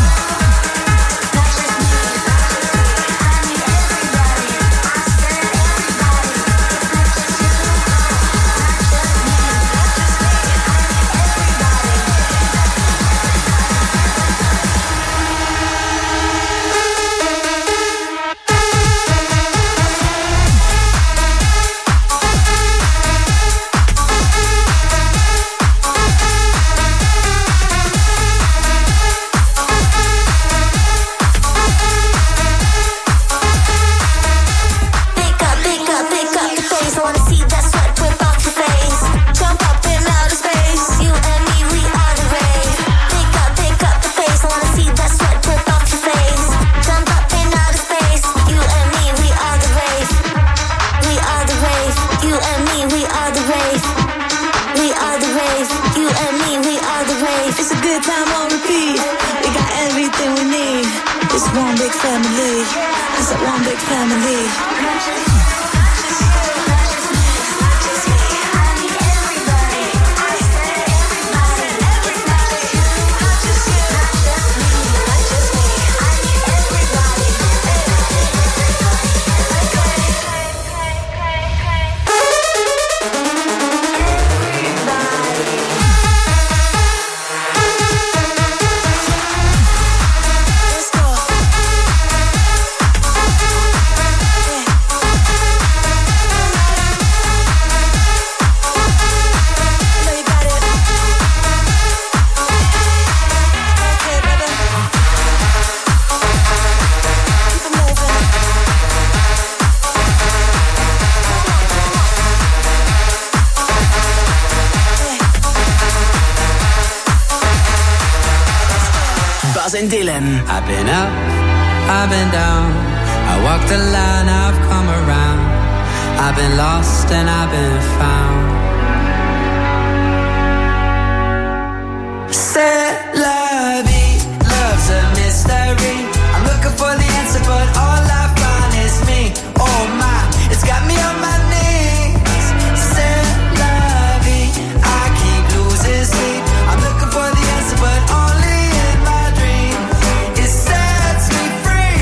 one big family. It's a one big family. And Dylan. I've been up, I've been down, I I walked the line, I've come around. I've been lost and I've been found. C'est la vie, love's a mystery. I'm looking for the answer, but all I find is me. Oh my, it's got me on my knees. C'est la vie, I keep losing sleep. I'm looking for the answer, but only in my dreams. It sets me free.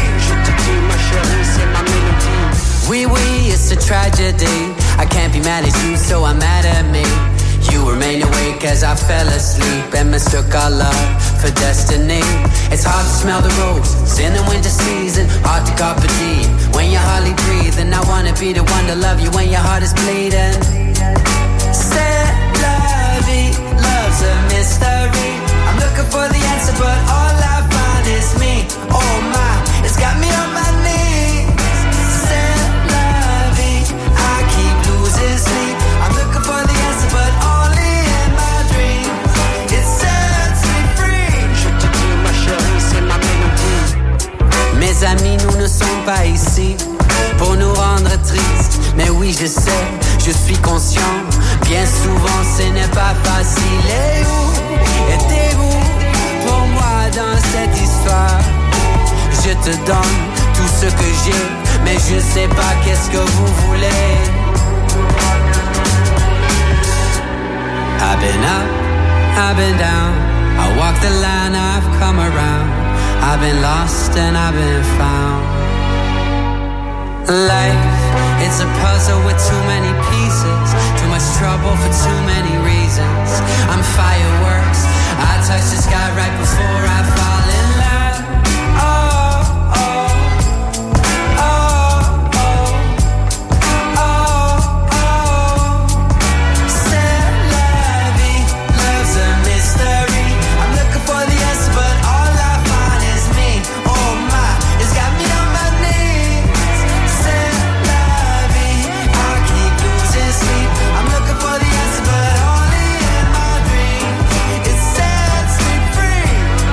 Oui, oui, it's a tragedy. I can't be mad at you, so I'm mad at me. You remain awake as I fell asleep and mistook our love for destiny. It's hard to smell the roses in the winter season, hard to carpe diem when you're hardly breathing. I wanna be the one to love you when your heart is bleeding. C'est la vie, love's a mystery. I'm looking for the answer, but all I find is me. Oh my, it's got me on my knees. C'est la vie, I keep losing sleep. I'm looking for the answer, but only in my dreams. It sets me free. Je te dis, ma chérie, c'est ma mélodie. Mes amis, nous ne sommes pas ici pour nous rendre tristes. Mais oui, je sais, je suis conscient. Bien souvent, ce n'est pas facile. Et où étiez-vous pour moi dans cette histoire? Je te donne tout ce que j'ai, mais je sais pas qu'est-ce que vous voulez. I've been up, I've been down. I walk the line, I've come around. I've been lost and I've been found. Life, it's a puzzle with too many pieces. Too much trouble for too many reasons. I'm fireworks, I touch the sky right before I fall in love. Oh, oh, oh, oh, oh, oh. C'est la vie, love's a mystery. I'm looking for the answer, but all I find is me. Oh my, it's got me on my knees. C'est la vie, I keep losing sleep. I'm looking for the answer, but only in my dreams. It sets me free.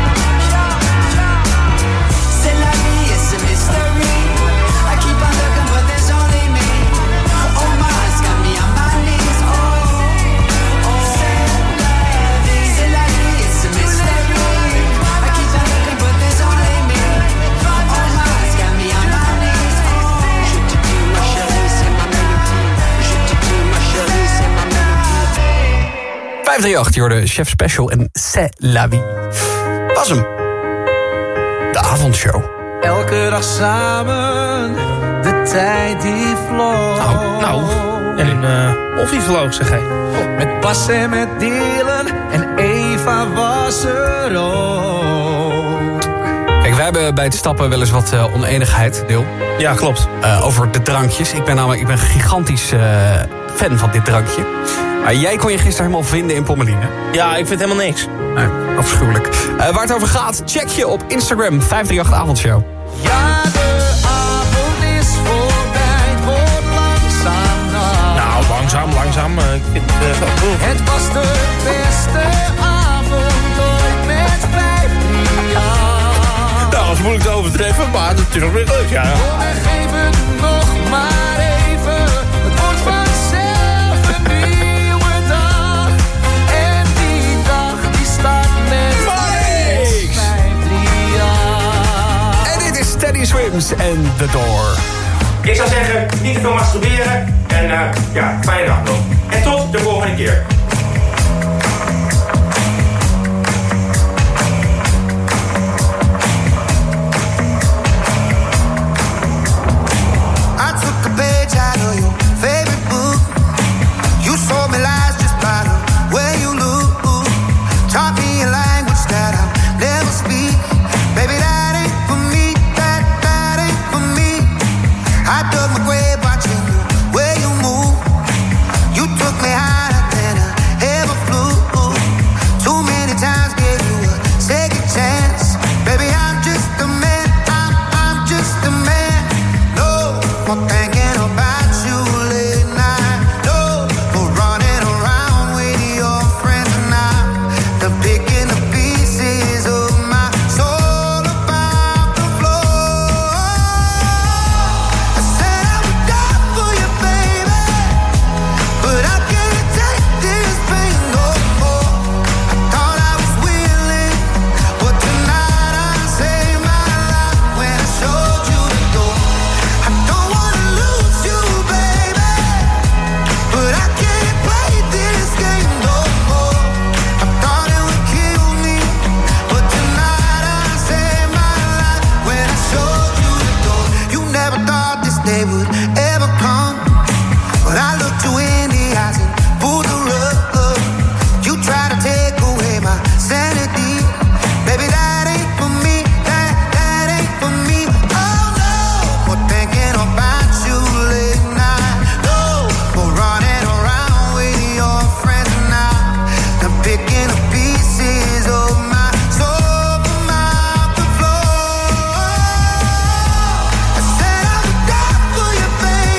C'est la vie, it's a mystery. I keep on looking, but there's only me. Oh my, it's got me on my knees. Oh, oh. C'est la vie, it's a mystery. I keep on looking, but there's only me. Oh my, it's got me on my knees. Je te dis, ma chérie, c'est ma mélodie. Je te dis, ma chérie, c'est ma mélodie. 538, je hoorde Chef Special en C'est la vie. Was hem. De avondshow. Elke dag samen, de tijd die vloog. Nou, en of hij vloog, zeg hij. Met Bas en met Dylan en Eva was er ook. Kijk, wij hebben bij het stappen wel eens wat oneenigheid, Deel. Ja, klopt. Over de drankjes. Ik ben een gigantisch fan van dit drankje. Maar jij kon je gisteren helemaal vinden in Pommeline. Ja, ik vind helemaal niks. Nee, afschuwelijk. Waar het over gaat, check je op Instagram. 538 Avondshow. Ja, de avond is voorbij, het wordt langzaam nacht. Nou, langzaam. Ik vind het wel cool. Het was de beste avond ooit met 538. Nou, dat is moeilijk te overtreffen, maar het is ook weer leuk, ja. Kom en geef het nog maar even. Het wordt vanzelf een nieuwe dag. En die dag die start met 538. En dit is Teddy Swims en The Door. Ik zou zeggen, niet te veel masturberen. En ja, fijne dag nog. En tot de volgende keer. I took a page out of your favorite book. You sold me lies just by the way you look. Taught me a language that I'll never speak. Baby, that ain't for me, that ain't for me. I dug my grave watching the way you move. You took me higher than I ever flew. Too many times gave you a second chance. Baby, I'm just a man, I'm just a man. No more thinking about you late night. No more running around with your friends and I'm picking the pieces of my soul about the floor. they would ever come. But I looked you in the eyes and pulled the rug. You try to take away my sanity. Baby, that ain't for me, that ain't for me. Oh no, for thinking about you late night. No, for running around with your friends now. I'm picking up pieces of my soul from out the floor. I said I would die for you, baby.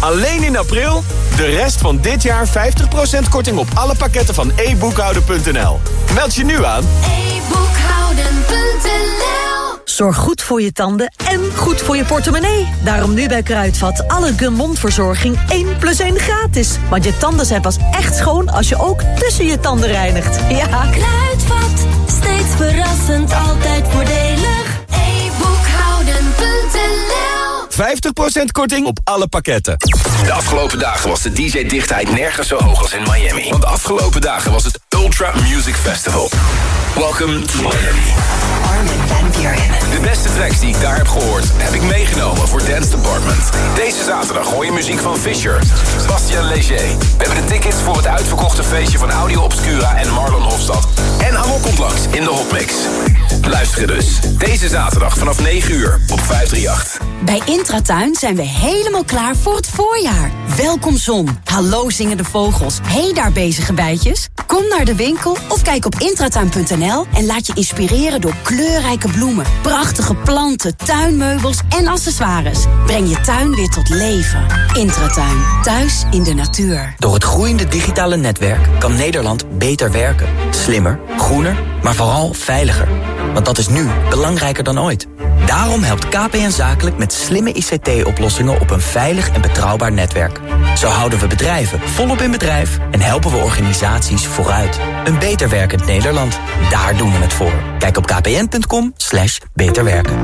Alleen in april. De rest van dit jaar 50% korting op alle pakketten van e-boekhouden.nl. Meld je nu aan. e-boekhouden.nl. Zorg goed voor je tanden en goed voor je portemonnee. Daarom nu bij Kruidvat alle Gummondverzorging 1 + 1 gratis. Want je tanden zijn pas echt schoon als je ook tussen je tanden reinigt. Ja. Kruidvat, steeds verrassend, altijd voordelig. e-boekhouden.nl. 50% korting op alle pakketten. De afgelopen dagen was de DJ-dichtheid nergens zo hoog als in Miami. Want de afgelopen dagen was het Ultra Music Festival. Welcome to Miami. De beste tracks die ik daar heb gehoord, heb ik meegenomen voor Dance Department. Deze zaterdag hoor je muziek van Fisher, Bastien Léger. We hebben de tickets voor het uitverkochte feestje van Audio Obscura en Marlon Hofstad. En Amok komt langs in de Hotmix. Luisteren dus. Deze zaterdag vanaf 9 uur op 538. Bij Intratuin zijn we helemaal klaar voor het voorjaar. Welkom zon, hallo zingende vogels, hey daar bezige bijtjes. Kom naar de winkel of kijk op intratuin.nl en laat je inspireren door kleurrijke bloemen, prachtige planten, tuinmeubels en accessoires. Breng je tuin weer tot leven. Intratuin, thuis in de natuur. Door het groeiende digitale netwerk kan Nederland beter werken. Slimmer, groener, maar vooral veiliger. Want dat is nu belangrijker dan ooit. Daarom helpt KPN Zakelijk met slimme ICT-oplossingen op een veilig en betrouwbaar netwerk. Zo houden we bedrijven volop in bedrijf en helpen we organisaties vooruit. Een beter werkend Nederland, daar doen we het voor. Kijk op kpn.com/beterwerken.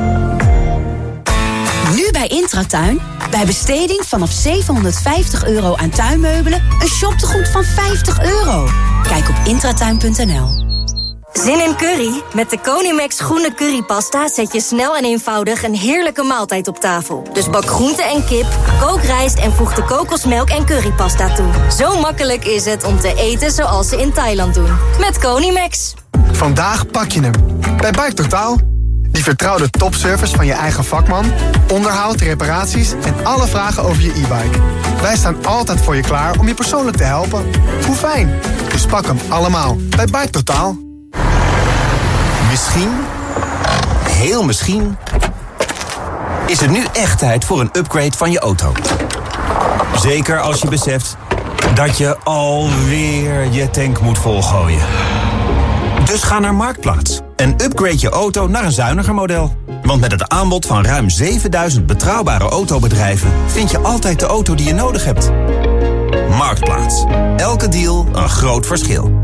Nu bij Intratuin, bij besteding vanaf €750 aan tuinmeubelen, een shoptegoed van €50. Kijk op intratuin.nl. Zin in curry? Met de Conimax groene currypasta zet je snel en eenvoudig een heerlijke maaltijd op tafel. Dus bak groente en kip, kook rijst en voeg de kokosmelk en currypasta toe. Zo makkelijk is het om te eten zoals ze in Thailand doen. Met Conimax. Vandaag pak je hem. Bij Bike Totaal. Die vertrouwde topservice van je eigen vakman, onderhoud, reparaties en alle vragen over je e-bike. Wij staan altijd voor je klaar om je persoonlijk te helpen. Hoe fijn. Dus pak hem allemaal bij Bike Totaal. Misschien, heel misschien, is het nu echt tijd voor een upgrade van je auto. Zeker als je beseft dat je alweer je tank moet volgooien. Dus ga naar Marktplaats en upgrade je auto naar een zuiniger model. Want met het aanbod van ruim 7000 betrouwbare autobedrijven vind je altijd de auto die je nodig hebt. Marktplaats. Elke deal een groot verschil.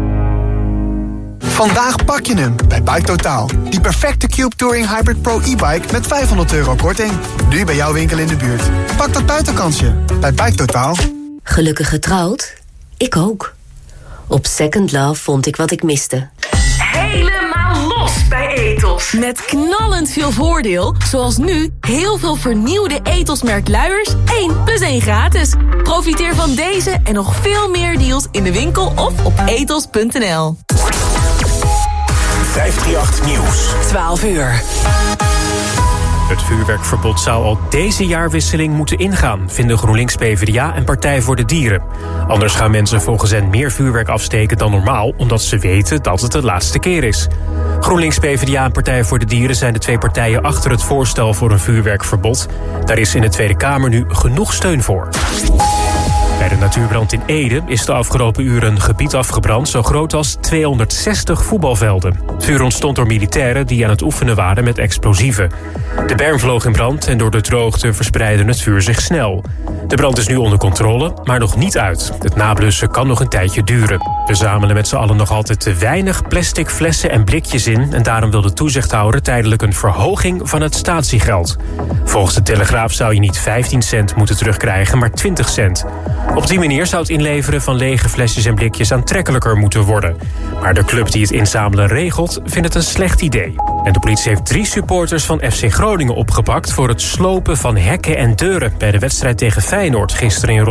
Vandaag pak je hem bij Bike Totaal. Die perfecte Cube Touring Hybrid Pro e-bike met €500 korting. Nu bij jouw winkel in de buurt. Pak dat buitenkansje bij Bike Totaal. Gelukkig getrouwd? Ik ook. Op Second Love vond ik wat ik miste. Helemaal los bij Ethos. Met knallend veel voordeel. Zoals nu heel veel vernieuwde Ethos-merk luiers 1 + 1 gratis. Profiteer van deze en nog veel meer deals in de winkel of op ethos.nl. 538 Nieuws. 12 uur. Het vuurwerkverbod zou al deze jaarwisseling moeten ingaan, vinden GroenLinks, PvdA en Partij voor de Dieren. Anders gaan mensen volgens hen meer vuurwerk afsteken dan normaal, omdat ze weten dat het de laatste keer is. GroenLinks, PvdA en Partij voor de Dieren zijn de twee partijen achter het voorstel voor een vuurwerkverbod. Daar is in de Tweede Kamer nu genoeg steun voor. Bij de natuurbrand in Ede is de afgelopen uren een gebied afgebrand zo groot als 260 voetbalvelden. Het vuur ontstond door militairen die aan het oefenen waren met explosieven. De berm vloog in brand en door de droogte verspreidde het vuur zich snel. De brand is nu onder controle, maar nog niet uit. Het nablussen kan nog een tijdje duren. We zamelen met z'n allen nog altijd te weinig plastic flessen en blikjes in en daarom wil de toezichthouder tijdelijk een verhoging van het statiegeld. Volgens de Telegraaf zou je niet 15 cent moeten terugkrijgen, maar 20 cent. Op die manier zou het inleveren van lege flesjes en blikjes aantrekkelijker moeten worden. Maar de club die het inzamelen regelt, vindt het een slecht idee. En de politie heeft 3 supporters van FC Groningen opgepakt voor het slopen van hekken en deuren bij de wedstrijd tegen Feyenoord gisteren in Rotterdam.